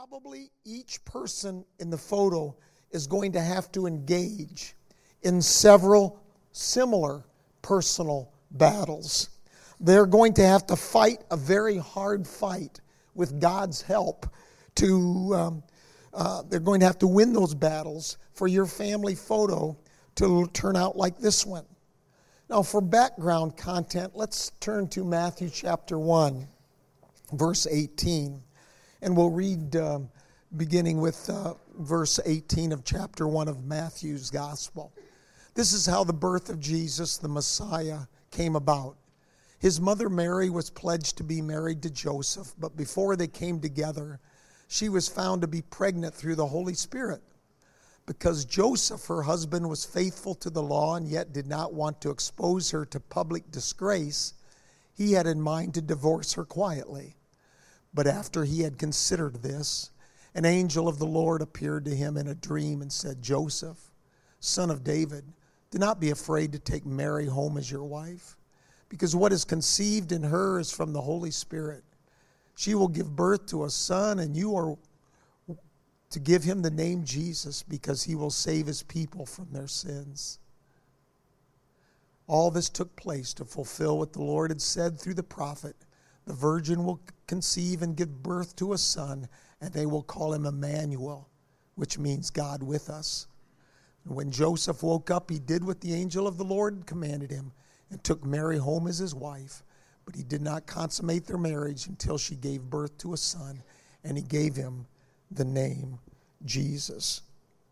probably each person in the photo is going to have to engage in several similar personal battles. They're going to have to fight a very hard fight with God's help to they're going to have to win those battles for your family photo to turn out like this one. Now, for background content, let's turn to Matthew chapter 1, verse 18. And we'll read beginning with verse 18 of chapter 1 of Matthew's Gospel. This is how the birth of Jesus, the Messiah, came about. His mother Mary was pledged to be married to Joseph, but before they came together, she was found to be pregnant through the Holy Spirit. Because Joseph, her husband, was faithful to the law and yet did not want to expose her to public disgrace, he had in mind to divorce her quietly. But after he had considered this, an angel of the Lord appeared to him in a dream and said, Joseph, son of David, do not be afraid to take Mary home as your wife, because what is conceived in her is from the Holy Spirit. She will give birth to a son, and you are to give him the name Jesus, because he will save his people from their sins. All this took place to fulfill what the Lord had said through the prophet. The virgin will conceive and give birth to a son, and they will call him Emmanuel, which means God with us. And when Joseph woke up, he did what the angel of the Lord commanded him and took Mary home as his wife. But he did not consummate their marriage until she gave birth to a son, and he gave him the name Jesus.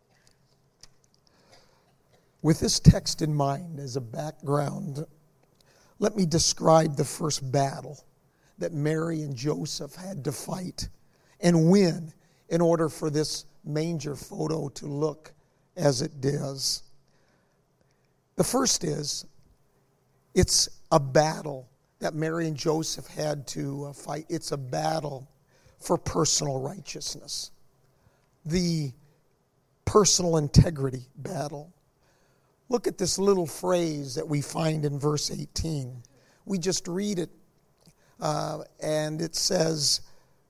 With this text in mind as a background, let me describe the first battle that Mary and Joseph had to fight and win in order for this manger photo to look as it does. The first is, it's a battle that Mary and Joseph had to fight. It's a battle for personal righteousness. The personal integrity battle. Look at this little phrase that we find in verse 18. We just read it, and it says,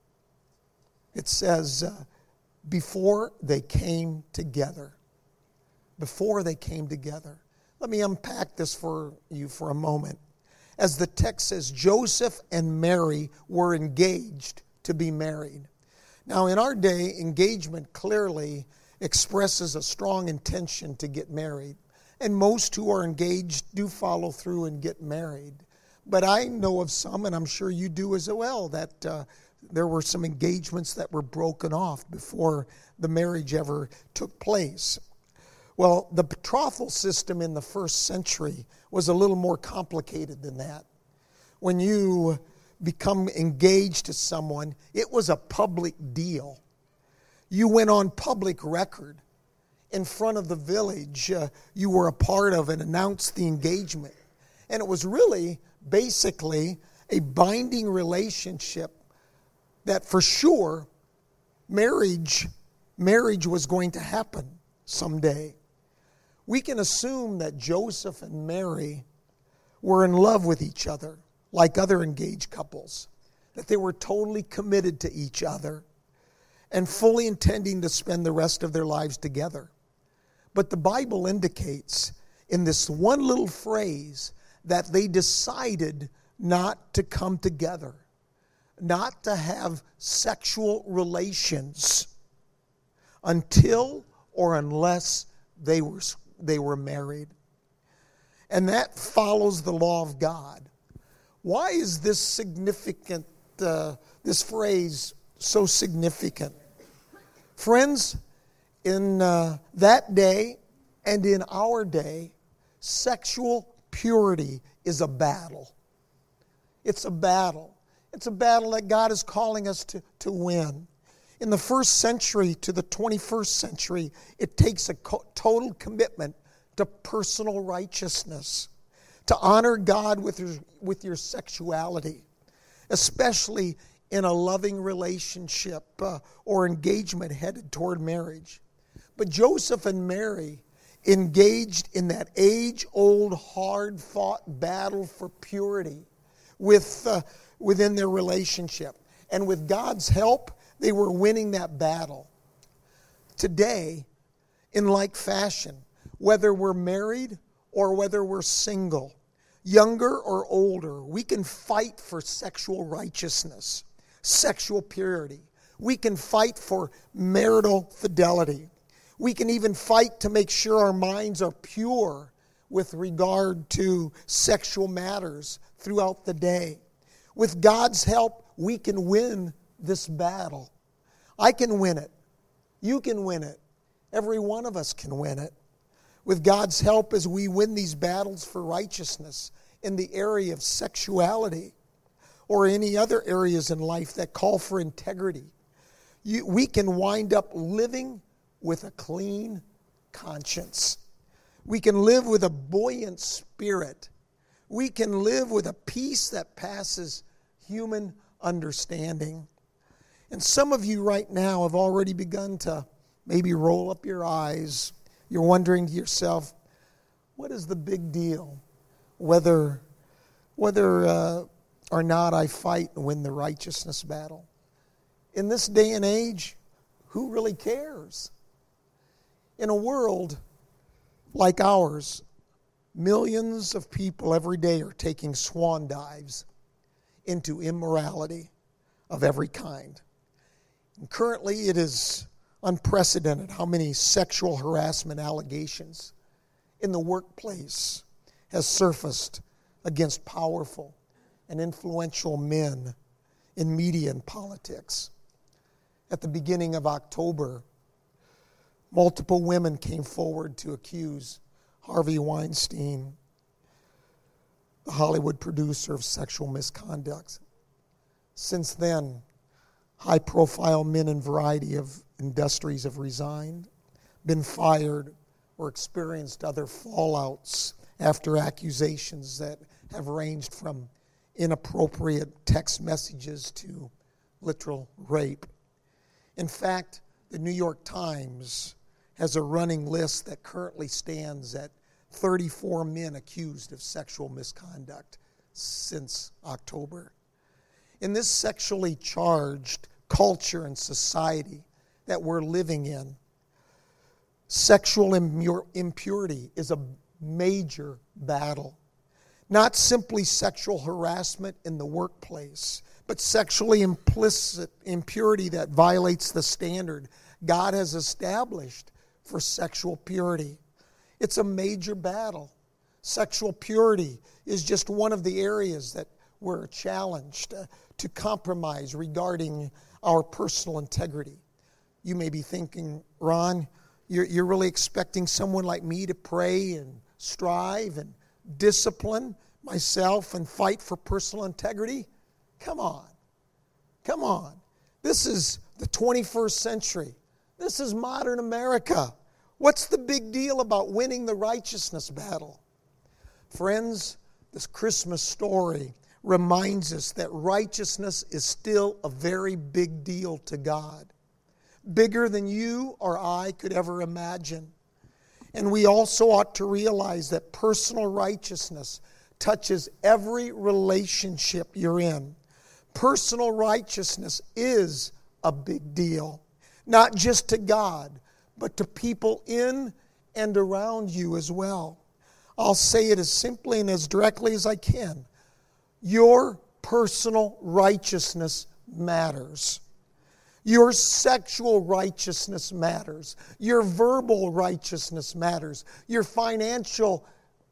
before they came together. Before they came together. Let me unpack this for you for a moment. As the text says, Joseph and Mary were engaged to be married. Now, in our day, engagement clearly expresses a strong intention to get married. And most who are engaged do follow through and get married. But I know of some, and I'm sure you do as well, that there were some engagements that were broken off before the marriage ever took place. Well, the betrothal system in the first century was a little more complicated than that. When you become engaged to someone, it was a public deal. You went on public record. In front of the village you were a part of and announced the engagement. And it was really basically a binding relationship that for sure marriage was going to happen someday. We can assume that Joseph and Mary were in love with each other, like other engaged couples, that they were totally committed to each other and fully intending to spend the rest of their lives together. But the Bible indicates in this one little phrase that they decided not to come together, not to have sexual relations until or unless they were married. And that follows the law of God. Why is this significant, this phrase so significant? Friends, in that day and in our day, sexual purity is a battle. It's a battle. It's a battle that God is calling us to win. In the first century to the 21st century, it takes a total commitment to personal righteousness, to honor God with your sexuality, especially in a loving relationship or engagement headed toward marriage. But Joseph and Mary engaged in that age-old, hard-fought battle for purity within their relationship. And with God's help, They were winning that battle. Today, in like fashion, whether we're married or whether we're single, younger or older, we can fight for sexual righteousness, sexual purity. We can fight for marital fidelity. We can even fight to make sure our minds are pure with regard to sexual matters throughout the day. With God's help, we can win this battle. I can win it. You can win it. Every one of us can win it. With God's help, as we win these battles for righteousness in the area of sexuality or any other areas in life that call for integrity, we can wind up living with a clean conscience. We can live with a buoyant spirit. We can live with a peace that passes human understanding. And some of you right now have already begun to maybe roll up your eyes. You're wondering to yourself, what is the big deal? Whether or not I fight and win the righteousness battle. In this day and age, who really cares? In a world like ours, millions of people every day are taking swan dives into immorality of every kind. And currently, it is unprecedented how many sexual harassment allegations in the workplace has surfaced against powerful and influential men in media and politics. At the beginning of October, multiple women came forward to accuse Harvey Weinstein, the Hollywood producer, of sexual misconduct. Since then, high-profile men in a variety of industries have resigned, been fired, or experienced other fallouts after accusations that have ranged from inappropriate text messages to literal rape. In fact, the New York Times has a running list that currently stands at 34 men accused of sexual misconduct since October. In this sexually charged culture and society that we're living in, sexual impurity is a major battle. Not simply sexual harassment in the workplace, but sexually implicit impurity that violates the standard God has established for sexual purity. It's a major battle. Sexual purity is just one of the areas that we're challenged to compromise regarding our personal integrity. You may be thinking, Ron, you're really expecting someone like me to pray and strive and discipline myself and fight for personal integrity? Come on. Come on. This is the 21st century. This is modern America. What's the big deal about winning the righteousness battle? Friends, this Christmas story reminds us that righteousness is still a very big deal to God. Bigger than you or I could ever imagine. And we also ought to realize that personal righteousness touches every relationship you're in. Personal righteousness is a big deal, not just to God, but to people in and around you as well. I'll say it as simply and as directly as I can. Your personal righteousness matters. Your sexual righteousness matters. Your verbal righteousness matters. Your financial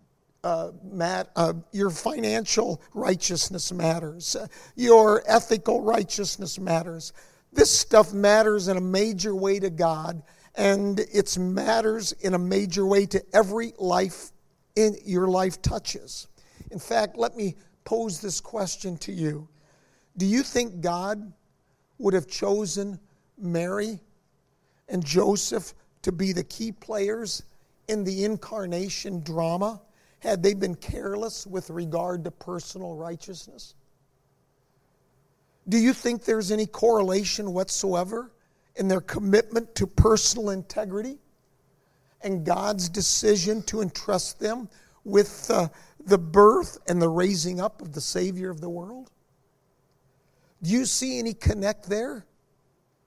righteousness matters. Your ethical righteousness matters. This stuff matters in a major way to God, and it matters in a major way to every life in your life touches. In fact, let me pose this question to you. Do you think God would have chosen Mary and Joseph to be the key players in the incarnation drama had they been careless with regard to personal righteousness? Do you think there's any correlation whatsoever in their commitment to personal integrity and God's decision to entrust them with the birth and the raising up of the Savior of the world? Do you see any connect there?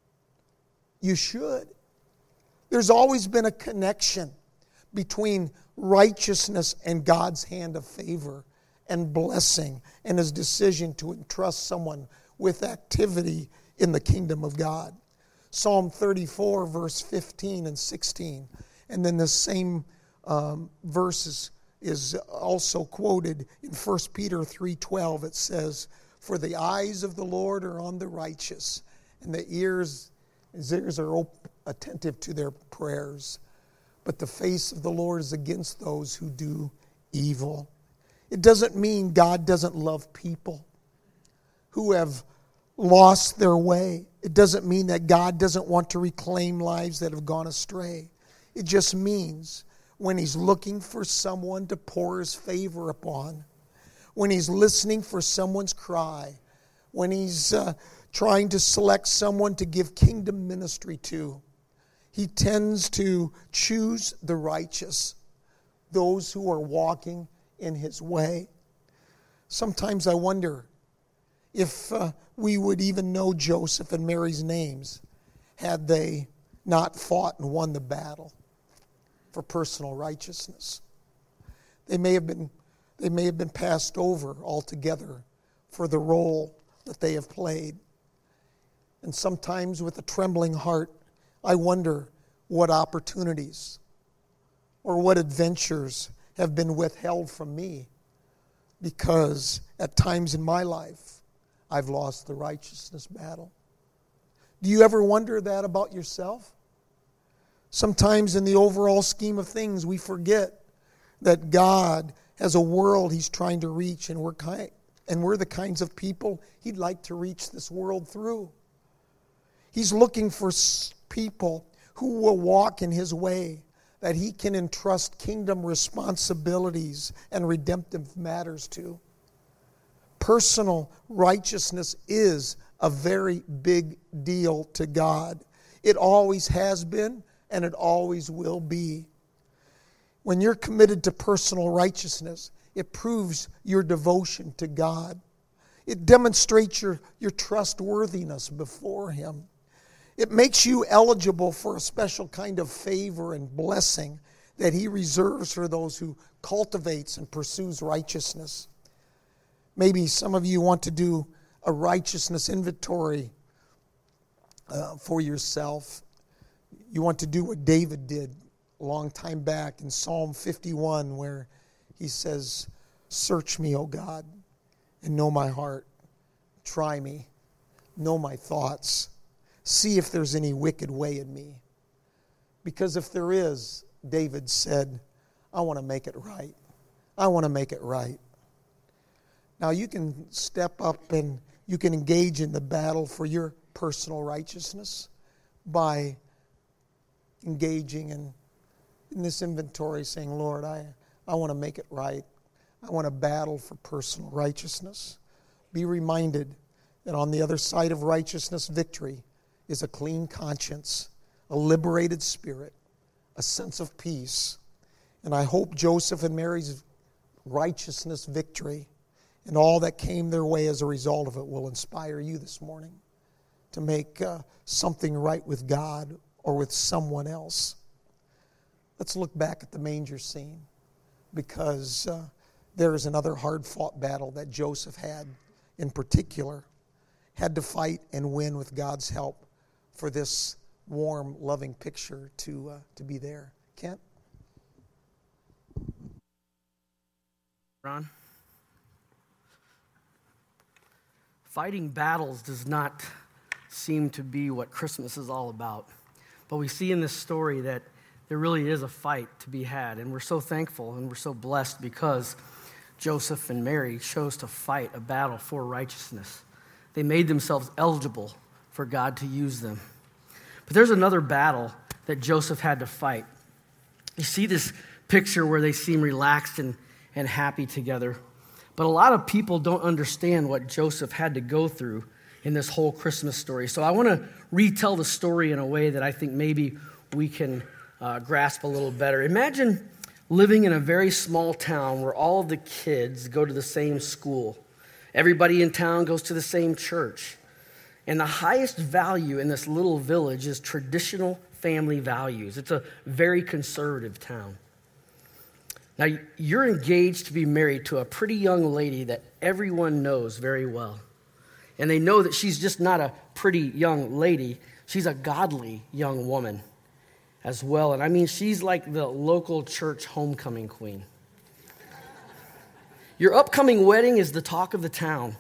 You should. There's always been a connection between righteousness and God's hand of favor and blessing and His decision to entrust someone with activity in the kingdom of God. Psalm 34, verse 15 and 16. And then the same verse is also quoted in 1 Peter 3:12. It says, "For the eyes of the Lord are on the righteous, and His ears are attentive to their prayers. But the face of the Lord is against those who do evil." It doesn't mean God doesn't love people who have lost their way. It doesn't mean that God doesn't want to reclaim lives that have gone astray. It just means when He's looking for someone to pour His favor upon, when He's listening for someone's cry, when He's trying to select someone to give kingdom ministry to, He tends to choose the righteous, those who are walking in His way. Sometimes I wonder if we would even know Joseph and Mary's names had they not fought and won the battle for personal righteousness. They may have been passed over altogether for the role that they have played. And sometimes with a trembling heart, I wonder what opportunities or what adventures have been withheld from me because at times in my life I've lost the righteousness battle. Do you ever wonder that about yourself? Sometimes in the overall scheme of things we forget that God has a world He's trying to reach, and we're the kinds of people He'd like to reach this world through. He's looking for people who will walk in His way, that He can entrust kingdom responsibilities and redemptive matters to. Personal righteousness is a very big deal to God. It always has been, and it always will be. When you're committed to personal righteousness, it proves your devotion to God. It demonstrates your trustworthiness before Him. It makes you eligible for a special kind of favor and blessing that He reserves for those who cultivates and pursues righteousness. Maybe some of you want to do a righteousness inventory for yourself. You want to do what David did a long time back in Psalm 51, where he says, "Search me, O God, and know my heart. Try me, know my thoughts. See if there's any wicked way in me. Because if there is," David said, "I want to make it right. I want to make it right." Now you can step up and you can engage in the battle for your personal righteousness by engaging in this inventory, saying, "Lord, I want to make it right. I want to battle for personal righteousness." Be reminded that on the other side of righteousness victory is a clean conscience, a liberated spirit, a sense of peace. And I hope Joseph and Mary's righteousness victory and all that came their way as a result of it will inspire you this morning to make something right with God or with someone else. Let's look back at the manger scene, because there is another hard-fought battle that Joseph had in particular, had to fight and win with God's help for this warm, loving picture to be there. Kent? Ron? Fighting battles does not seem to be what Christmas is all about. But we see in this story that there really is a fight to be had. And we're so thankful and we're so blessed because Joseph and Mary chose to fight a battle for righteousness. They made themselves eligible for God to use them. But there's another battle that Joseph had to fight. You see this picture where they seem relaxed and happy together. But a lot of people don't understand what Joseph had to go through in this whole Christmas story. So I want to retell the story in a way that I think maybe we can grasp a little better. Imagine living in a very small town where all of the kids go to the same school. Everybody in town goes to the same church. And the highest value in this little village is traditional family values. It's a very conservative town. Now, you're engaged to be married to a pretty young lady that everyone knows very well. And they know that she's just not a pretty young lady. She's a godly young woman as well. And I mean, she's like the local church homecoming queen. Your upcoming wedding is the talk of the town.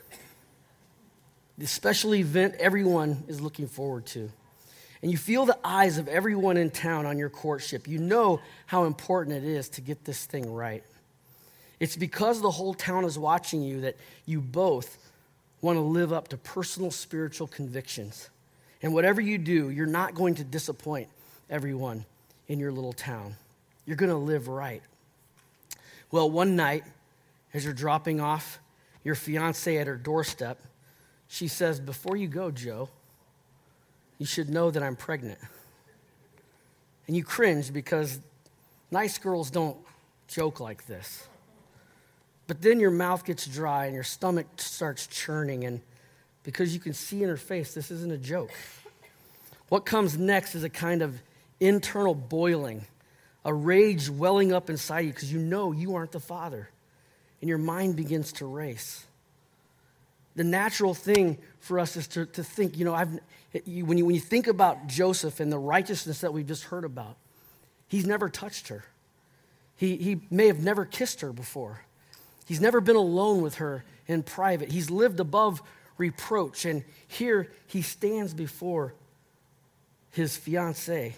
The special event everyone is looking forward to. And you feel the eyes of everyone in town on your courtship. You know how important it is to get this thing right. It's because the whole town is watching you that you both want to live up to personal spiritual convictions. And whatever you do, you're not going to disappoint everyone in your little town. You're going to live right. Well, one night, as you're dropping off your fiancée at her doorstep, she says, "Before you go, Joe, you should know that I'm pregnant." And you cringe because nice girls don't joke like this. But then your mouth gets dry and your stomach starts churning, and because you can see in her face, this isn't a joke. What comes next is a kind of internal boiling, a rage welling up inside you because you know you aren't the father, and your mind begins to race. The natural thing for us is to think, when you think about Joseph and the righteousness that we've just heard about, he's never touched her. He may have never kissed her before. He's never been alone with her in private. He's lived above reproach, and here he stands before his fiancée,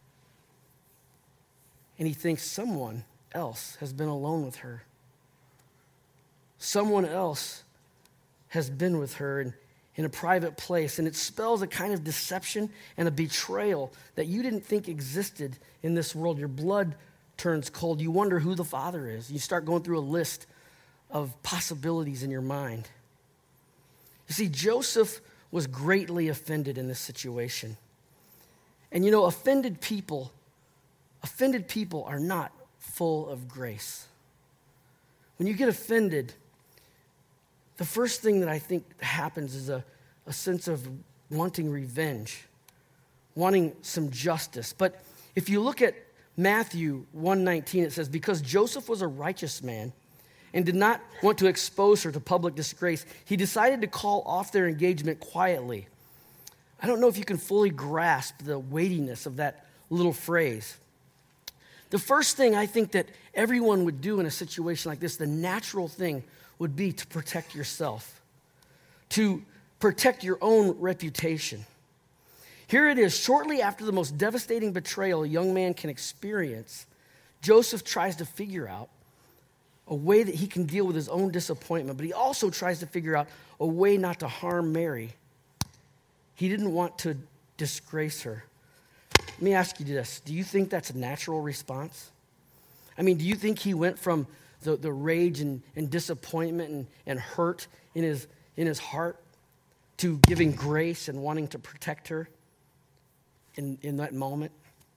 and he thinks someone else has been alone with her. Someone else has been with her in a private place, and it spells a kind of deception and a betrayal that you didn't think existed in this world. Your blood turns cold. You wonder who the father is. You start going through a list of possibilities in your mind. You see, Joseph was greatly offended in this situation. And offended people are not full of grace. When you get offended, the first thing that I think happens is a sense of wanting revenge, wanting some justice. But if you look at Matthew 1:19, it says, "Because Joseph was a righteous man and did not want to expose her to public disgrace, he decided to call off their engagement quietly." I don't know if you can fully grasp the weightiness of that little phrase. The first thing I think that everyone would do in a situation like this, the natural thing would be to protect yourself, to protect your own reputation. Here it is, shortly after the most devastating betrayal a young man can experience, Joseph tries to figure out a way that he can deal with his own disappointment, but he also tries to figure out a way not to harm Mary. He didn't want to disgrace her. Let me ask you this. Do you think that's a natural response? I mean, do you think he went from the rage and disappointment and hurt in his heart to giving grace and wanting to protect her in that moment?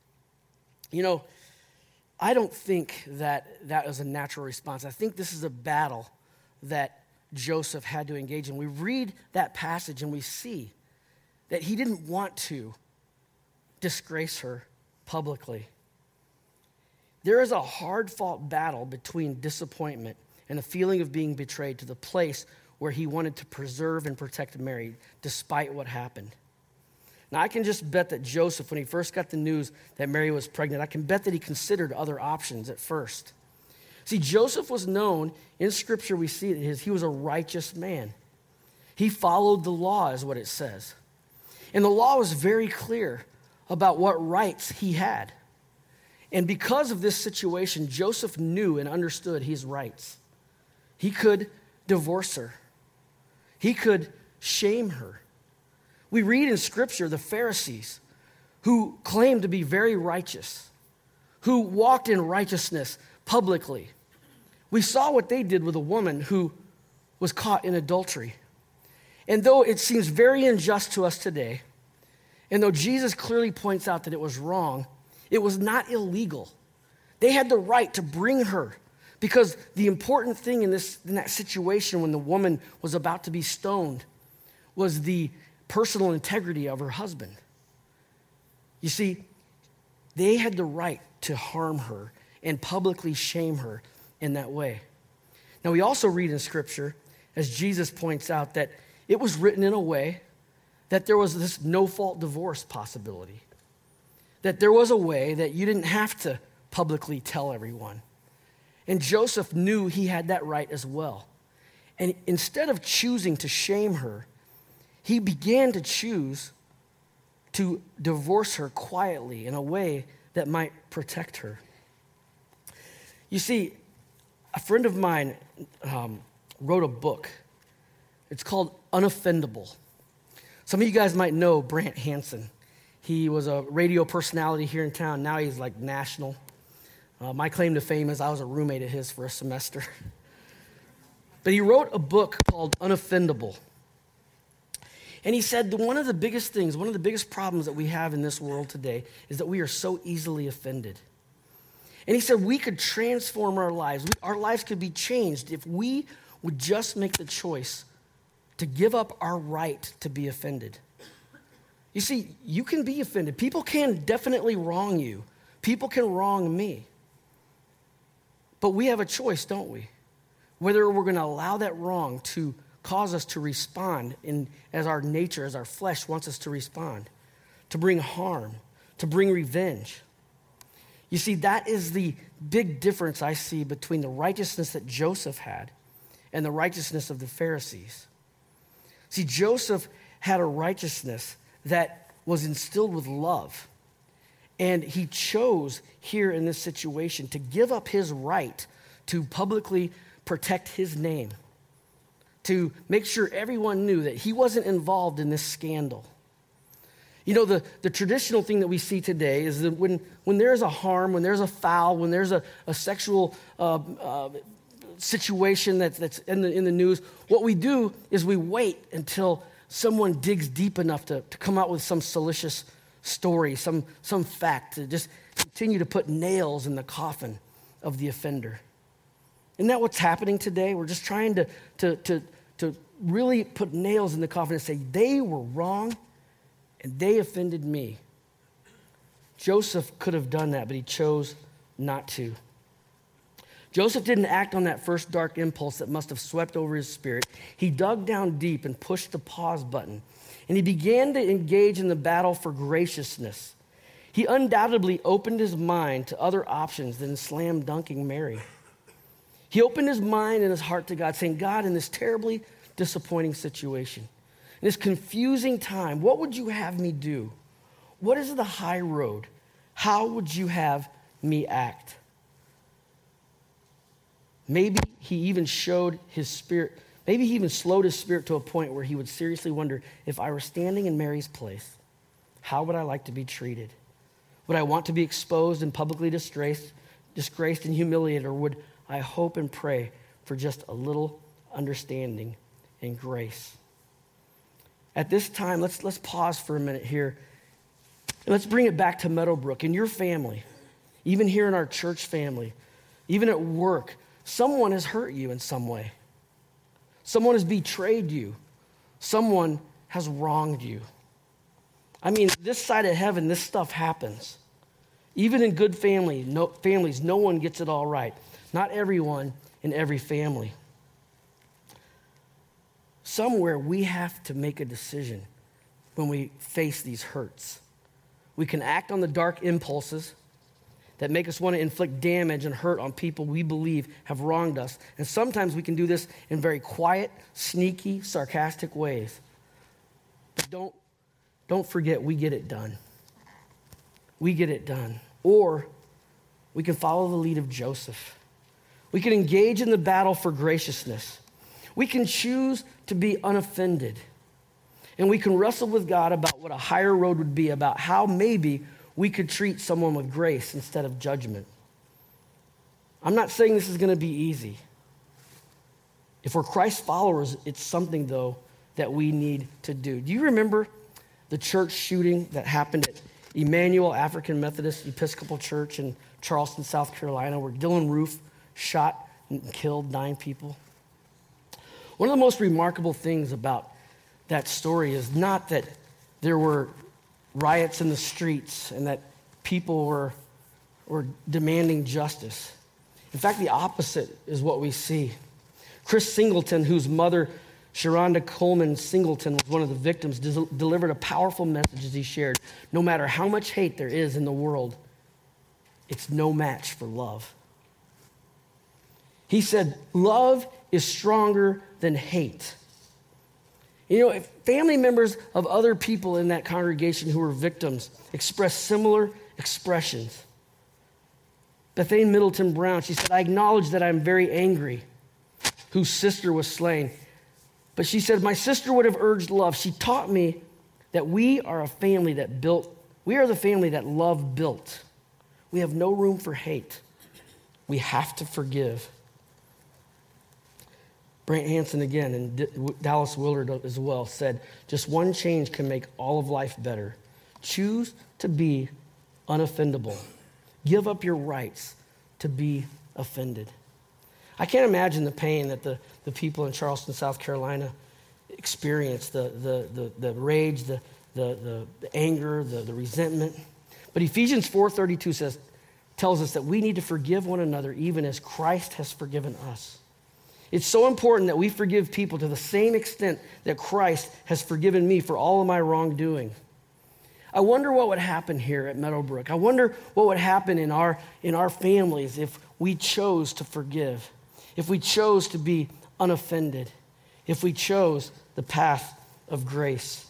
I don't think that was a natural response. I think this is a battle that Joseph had to engage in. We read that passage and we see that he didn't want to disgrace her publicly. There is a hard-fought battle between disappointment and the feeling of being betrayed to the place where he wanted to preserve and protect Mary despite what happened. Now, I can just bet that Joseph, when he first got the news that Mary was pregnant, I can bet that he considered other options at first. See, Joseph was known, in Scripture we see that he was a righteous man. He followed the law, is what it says. And the law was very clear about what rights he had. And because of this situation, Joseph knew and understood his rights. He could divorce her. He could shame her. We read in Scripture the Pharisees who claimed to be very righteous, who walked in righteousness publicly. We saw what they did with a woman who was caught in adultery. And though it seems very unjust to us today, and though Jesus clearly points out that it was wrong, it was not illegal. They had the right to bring her because the important thing in that situation when the woman was about to be stoned was the personal integrity of her husband. You see, they had the right to harm her and publicly shame her in that way. Now, we also read in Scripture, as Jesus points out, that it was written in a way that there was this no-fault divorce possibility. That there was a way that you didn't have to publicly tell everyone. And Joseph knew he had that right as well. And instead of choosing to shame her, he began to choose to divorce her quietly in a way that might protect her. You see, a friend of mine wrote a book. It's called Unoffendable. Some of you guys might know Brant Hansen. He was a radio personality here in town. Now he's like national. My claim to fame is I was a roommate of his for a semester. But he wrote a book called Unoffendable. And he said one of the biggest things, one of the biggest problems that we have in this world today is that we are so easily offended. And he said we could transform our lives. Our lives could be changed if we would just make the choice to give up our right to be offended. You see, you can be offended. People can definitely wrong you. People can wrong me. But we have a choice, don't we? Whether we're going to allow that wrong to cause us to respond as our nature, as our flesh wants us to respond, to bring harm, to bring revenge. You see, that is the big difference I see between the righteousness that Joseph had and the righteousness of the Pharisees. See, Joseph had a righteousness that was instilled with love. And he chose here in this situation to give up his right to publicly protect his name, to make sure everyone knew that he wasn't involved in this scandal. You know, the traditional thing that we see today is that when there's a harm, when there's a foul, when there's a sexual situation that's in the news, what we do is we wait until someone digs deep enough to come out with some salacious story, some fact, to just continue to put nails in the coffin of the offender. Isn't that what's happening today? We're just trying to really put nails in the coffin and say, they were wrong and they offended me. Joseph could have done that, but he chose not to. Joseph didn't act on that first dark impulse that must have swept over his spirit. He dug down deep and pushed the pause button, and he began to engage in the battle for graciousness. He undoubtedly opened his mind to other options than slam dunking Mary. He opened his mind and his heart to God, saying, God, in this terribly disappointing situation, in this confusing time, what would you have me do? What is the high road? How would you have me act? Maybe he even showed his spirit. Maybe he even slowed his spirit to a point where he would seriously wonder, if I were standing in Mary's place, how would I like to be treated? Would I want to be exposed and publicly disgraced and humiliated, or would I hope and pray for just a little understanding and grace? At this time, let's pause for a minute here. And let's bring it back to Meadowbrook. In your family, even here in our church family, even at work, someone has hurt you in some way. Someone has betrayed you. Someone has wronged you. I mean, this side of heaven, this stuff happens. Even in good families, no one gets it all right. Not everyone in every family. Somewhere we have to make a decision when we face these hurts. We can act on the dark impulses that make us want to inflict damage and hurt on people we believe have wronged us. And sometimes we can do this in very quiet, sneaky, sarcastic ways. But don't forget, we get it done. We get it done. Or we can follow the lead of Joseph. We can engage in the battle for graciousness. We can choose to be unoffended. And we can wrestle with God about what a higher road would be, about how maybe we could treat someone with grace instead of judgment. I'm not saying this is going to be easy. If we're Christ followers, it's something, though, that we need to do. Do you remember the church shooting that happened at Emmanuel African Methodist Episcopal Church in Charleston, South Carolina, where Dylan Roof shot and killed 9 people? One of the most remarkable things about that story is not that there were riots in the streets and that people were demanding justice. In fact, the opposite is what we see. Chris Singleton, whose mother, Sharonda Coleman Singleton, was one of the victims, delivered a powerful message as he shared. No matter how much hate there is in the world, it's no match for love. He said, love is stronger than hate. You know, if family members of other people in that congregation who were victims expressed similar expressions. Bethane Middleton Brown, she said, I acknowledge that I'm very angry, whose sister was slain. But she said, my sister would have urged love. She taught me that we are the family that love built. We have no room for hate. We have to forgive. Brant Hansen again, and Dallas Willard as well, said, just one change can make all of life better. Choose to be unoffendable. Give up your rights to be offended. I can't imagine the pain that the people in Charleston, South Carolina experienced, the rage, the anger, the resentment. But Ephesians 4:32 tells us that we need to forgive one another even as Christ has forgiven us. It's so important that we forgive people to the same extent that Christ has forgiven me for all of my wrongdoing. I wonder what would happen here at Meadowbrook. I wonder what would happen in our families if we chose to forgive, if we chose to be unoffended, if we chose the path of grace.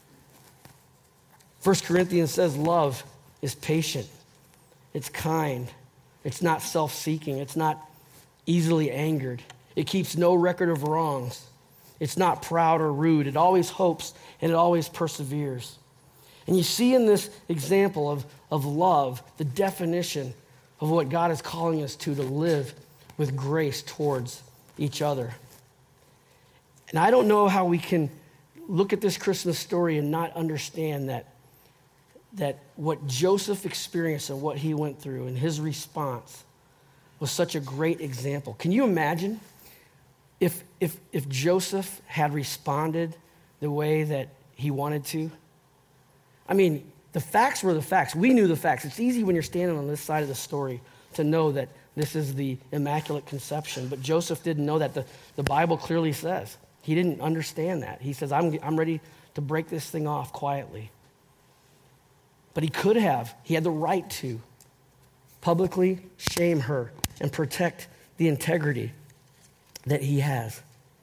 1 Corinthians says love is patient, it's kind, it's not self-seeking, it's not easily angered. It keeps no record of wrongs. It's not proud or rude. It always hopes and it always perseveres. And you see in this example of love the definition of what God is calling us to live with grace towards each other. And I don't know how we can look at this Christmas story and not understand that what Joseph experienced and what he went through and his response was such a great example. Can you imagine if Joseph had responded the way that he wanted to? I mean, the facts were the facts. We knew the facts. It's easy when you're standing on this side of the story to know that this is the Immaculate Conception. But Joseph didn't know that. The Bible clearly says. He didn't understand that. He says, I'm ready to break this thing off quietly. But he could have. He had the right to publicly shame her and protect the integrity that he has.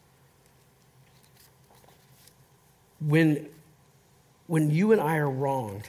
When you and I are wronged,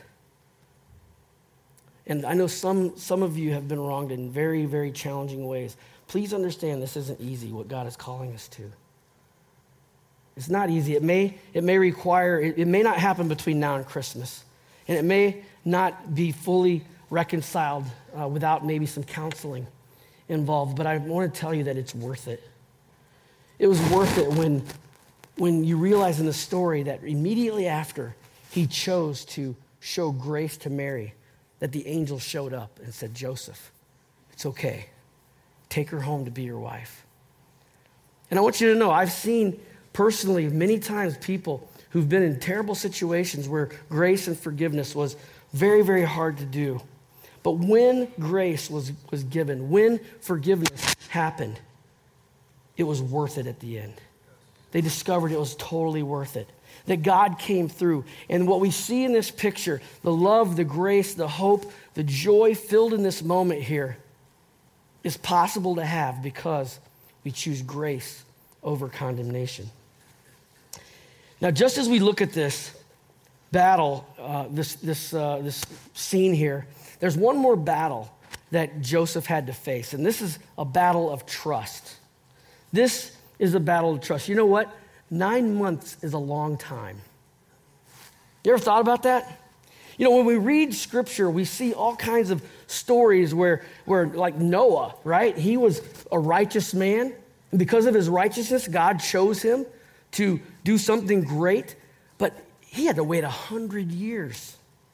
and I know some of you have been wronged in very, very challenging ways, please understand this isn't easy, what God is calling us to. It's not easy. It may require, it may not happen between now and Christmas, and it may not be fully reconciled without maybe some counseling involved, but I want to tell you that it's worth it. It was worth it when you realize in the story that immediately after he chose to show grace to Mary, that the angel showed up and said, Joseph, it's okay. Take her home to be your wife. And I want you to know, I've seen personally many times people who've been in terrible situations where grace and forgiveness was very, very hard to do. But when grace was given, when forgiveness happened, it was worth it at the end. They discovered it was totally worth it, that God came through. And what we see in this picture, the love, the grace, the hope, the joy filled in this moment here is possible to have because we choose grace over condemnation. Now, just as we look at this battle, this scene here, there's one more battle that Joseph had to face, and this is a battle of trust. This is a battle of trust. You know what? 9 months is a long time. You ever thought about that? You know, when we read scripture, we see all kinds of stories where like Noah, right? He was a righteous man. And because of his righteousness, God chose him to do something great. But he had to wait 100 years.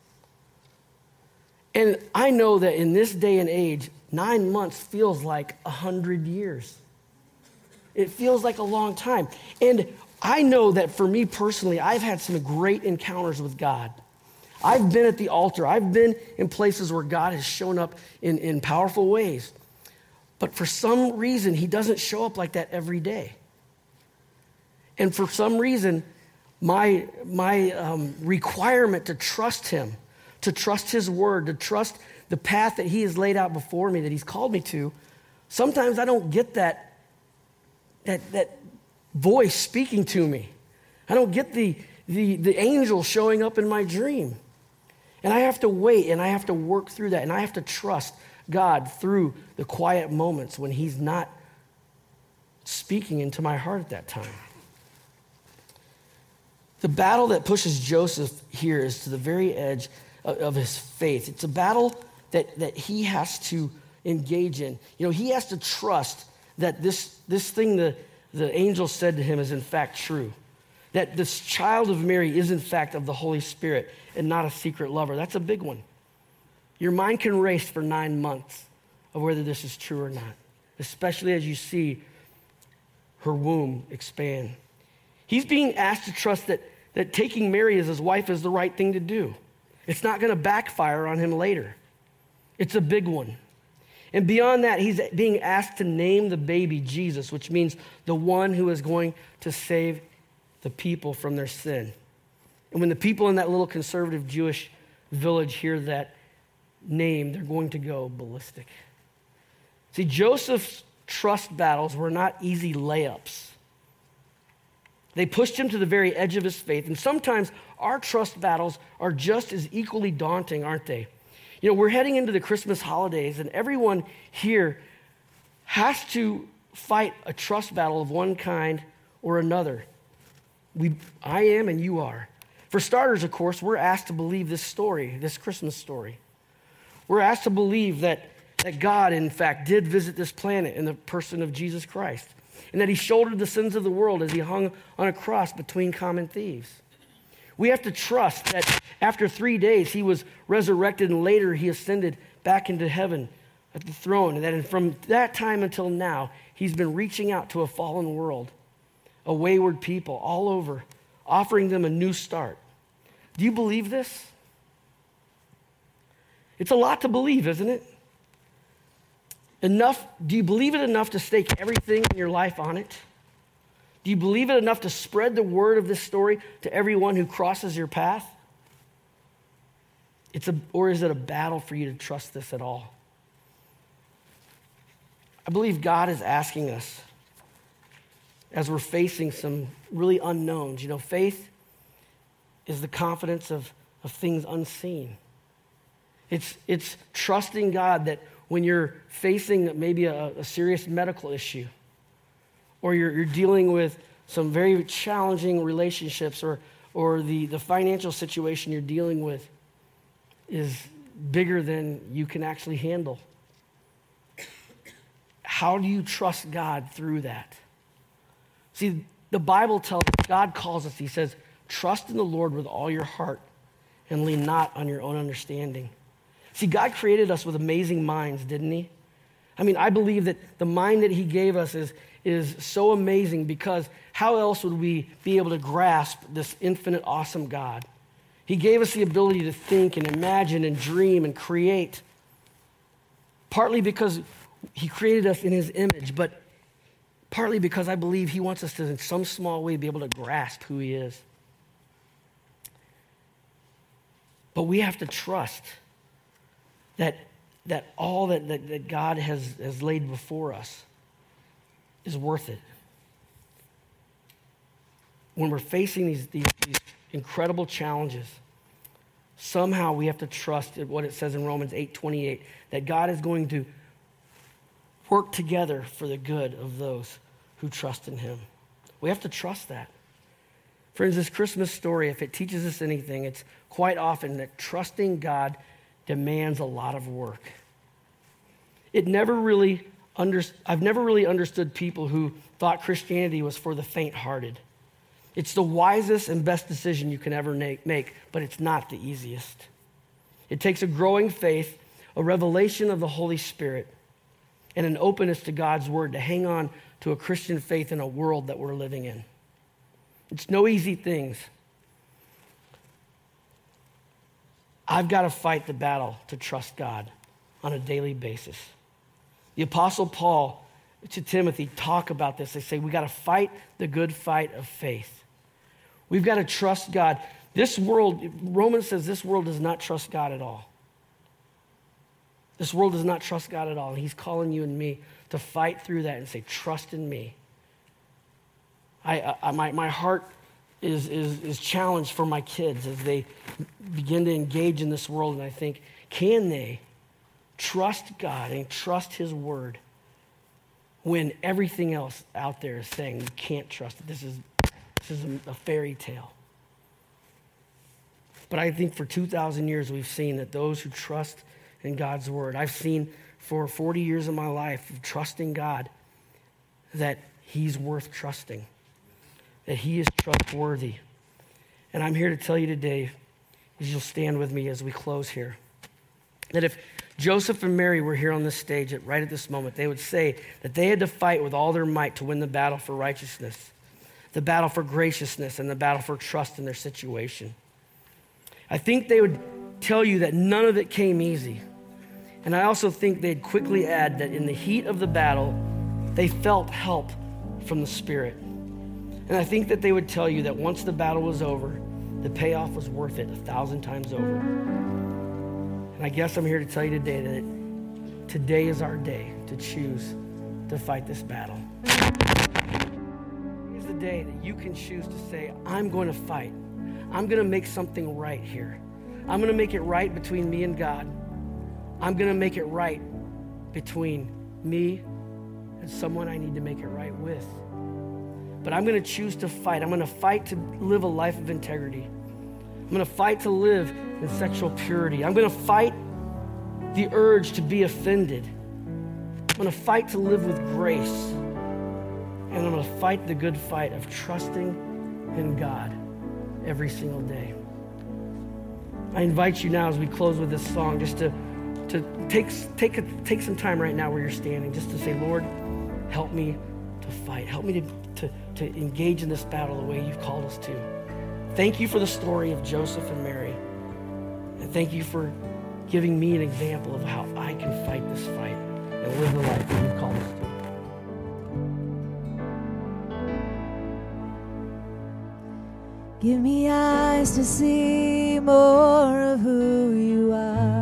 And I know that in this day and age, 9 months feels like 100 years. It feels like a long time. And I know that for me personally, I've had some great encounters with God. I've been at the altar. I've been in places where God has shown up in powerful ways. But for some reason, he doesn't show up like that every day. And for some reason, my requirement to trust him, to trust his word, to trust the path that he has laid out before me, that he's called me to, sometimes I don't get that voice speaking to me. I don't get the angel showing up in my dream. And I have to wait, and I have to work through that, and I have to trust God through the quiet moments when he's not speaking into my heart at that time. The battle that pushes Joseph here is to the very edge of his faith. It's a battle that he has to engage in. You know, he has to trust that this thing the angel said to him is in fact true. That this child of Mary is in fact of the Holy Spirit and not a secret lover. That's a big one. Your mind can race for 9 months of whether this is true or not, especially as you see her womb expand. He's being asked to trust that taking Mary as his wife is the right thing to do. It's not going to backfire on him later. It's a big one. And beyond that, he's being asked to name the baby Jesus, which means the one who is going to save the people from their sin. And when the people in that little conservative Jewish village hear that name, they're going to go ballistic. See, Joseph's trust battles were not easy layups. They pushed him to the very edge of his faith. And sometimes our trust battles are just as equally daunting, aren't they? You know, we're heading into the Christmas holidays, and everyone here has to fight a trust battle of one kind or another. I am, and you are. For starters, of course, we're asked to believe this story, this Christmas story. We're asked to believe that God, in fact, did visit this planet in the person of Jesus Christ, and that he shouldered the sins of the world as he hung on a cross between common thieves. We have to trust that after 3 days he was resurrected and later he ascended back into heaven at the throne, and that from that time until now he's been reaching out to a fallen world, a wayward people all over, offering them a new start. Do you believe this? It's a lot to believe, isn't it? Do you believe it enough to stake everything in your life on it? Do you believe it enough to spread the word of this story to everyone who crosses your path? Or is it a battle for you to trust this at all? I believe God is asking us as we're facing some really unknowns. You know, faith is the confidence of things unseen. It's trusting God that when you're facing maybe a serious medical issue, or you're dealing with some very challenging relationships, or the financial situation you're dealing with is bigger than you can actually handle. How do you trust God through that? See, the Bible tells us, God calls us, he says, trust in the Lord with all your heart and lean not on your own understanding. See, God created us with amazing minds, didn't he? I mean, I believe that the mind that he gave us is so amazing, because how else would we be able to grasp this infinite, awesome God? He gave us the ability to think and imagine and dream and create, partly because he created us in his image, but partly because I believe he wants us to, in some small way, be able to grasp who he is. But we have to trust that all that God has laid before us is worth it. When we're facing these incredible challenges, somehow we have to trust what it says in Romans 8:28, that God is going to work together for the good of those who trust in him. We have to trust that. Friends, this Christmas story, if it teaches us anything, it's quite often that trusting God demands a lot of work. I've never really understood people who thought Christianity was for the faint-hearted. It's the wisest and best decision you can ever make, but it's not the easiest. It takes a growing faith, a revelation of the Holy Spirit, and an openness to God's word to hang on to a Christian faith in a world that we're living in. It's no easy things. I've got to fight the battle to trust God on a daily basis. The Apostle Paul to Timothy talk about this. They say we got to fight the good fight of faith. We've got to trust God. This world, Romans says this world does not trust God at all. This world does not trust God at all. And he's calling you and me to fight through that and say, trust in me. My heart is challenged for my kids as they begin to engage in this world. And I think, can they trust God and trust his word when everything else out there is saying you can't trust it? This is a fairy tale. But I think for 2,000 years we've seen that those who trust in God's word, I've seen for 40 years of my life of trusting God that he's worth trusting, that he is trustworthy. And I'm here to tell you today, as you'll stand with me as we close here, that if Joseph and Mary were here on this stage right at this moment, they would say that they had to fight with all their might to win the battle for righteousness, the battle for graciousness, and the battle for trust in their situation. I think they would tell you that none of it came easy. And I also think they'd quickly add that in the heat of the battle, they felt help from the Spirit. And I think that they would tell you that once the battle was over, the payoff was worth it 1,000 times over. And I guess I'm here to tell you today that today is our day to choose to fight this battle. It's the day that you can choose to say, I'm going to fight. I'm going to make something right here. I'm going to make it right between me and God. I'm going to make it right between me and someone I need to make it right with. But I'm going to choose to fight. I'm going to fight to live a life of integrity. I'm going to fight to live in sexual purity. I'm going to fight the urge to be offended. I'm going to fight to live with grace. And I'm going to fight the good fight of trusting in God every single day. I invite you now as we close with this song just to take some time right now where you're standing just to say, Lord, help me to fight. Help me to engage in this battle the way you've called us to. Thank you for the story of Joseph and Mary. And thank you for giving me an example of how I can fight this fight and live the life that you've called us to. Give me eyes to see more of who you are.